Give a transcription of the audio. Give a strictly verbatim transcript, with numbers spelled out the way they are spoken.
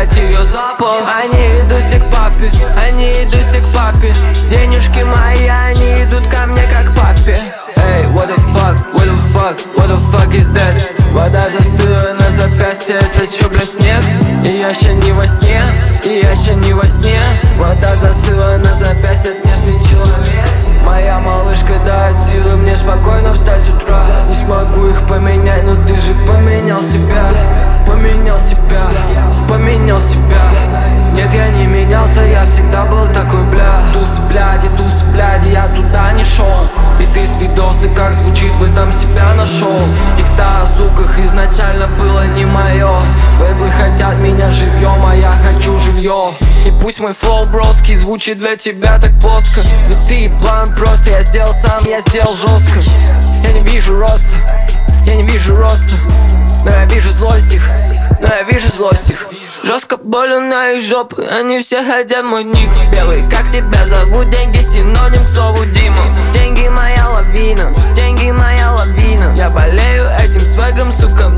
вдыхать ее запах. Они идут все к папе, они идут все к папе. Денежки мои, они идут ко мне как папе. Эй, what the fuck, what the fuck, what the fuck is that? Вода застыла на запястье, это чё, бля, снег? И я ща не во сне, и я ща не во сне. Вода застыла на запястье, снежный человек. Моя малышка дает силы мне спокойно встать с утра. Не смогу их поменять, но ты же поменял себя. Поменял себя, поменял себя. Нет, я не менялся, я всегда был такой, бля. Тусы, бляди, тусы, бляди, я туда не шел. И ты с видосы, как звучит, в этом себя нашел. Текста о суках изначально было не мое. Лейблы хотят меня живьем, а я хочу жилье. И пусть мой флоу броский звучит для тебя так плоско, но ты план просто, я сделал сам, я сделал жестко. Я не вижу роста, я не вижу роста, но я вижу злость их, но я вижу злость их. Жестко больно на их жопы, они все хотят мой ник. Белый, как тебя зовут? Деньги синоним к слову Дима. Деньги моя лавина, деньги моя лавина. Я болею этим свэгом, сука,